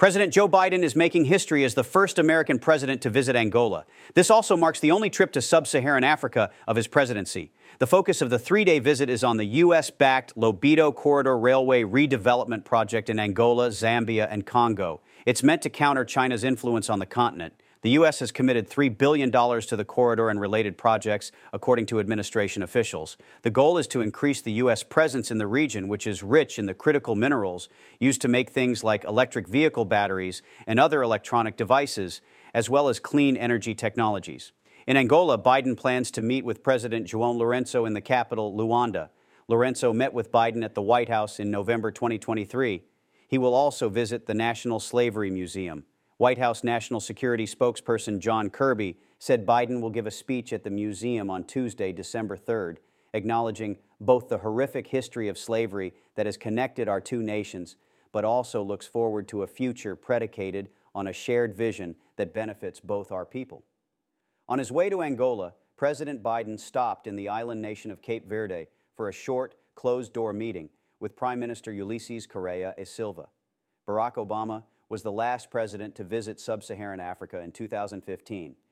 President Joe Biden is making history as the first American president to visit Angola. This also marks the only trip to sub-Saharan Africa of his presidency. The focus of the three-day visit is on the U.S.-backed Lobito Corridor Railway redevelopment project in Angola, Zambia, and Congo. It's meant to counter China's influence on the continent. The U.S. has committed $3 billion to the corridor and related projects, according to administration officials. The goal is to increase the U.S. presence in the region, which is rich in the critical minerals used to make things like electric vehicle batteries and other electronic devices, as well as clean energy technologies. In Angola, Biden plans to meet with President João Lourenço in the capital, Luanda. Lourenço met with Biden at the White House in November 2023. He will also visit the National Slavery Museum. White House National Security spokesperson John Kirby said Biden will give a speech at the museum on Tuesday, December 3rd, acknowledging both the horrific history of slavery that has connected our two nations, but also looks forward to a future predicated on a shared vision that benefits both our people. On his way to Angola, President Biden stopped in the island nation of Cape Verde for a short, closed-door meeting with Prime Minister Ulysses Correa e Silva. Barack Obama was the last president to visit sub-Saharan Africa in 2015.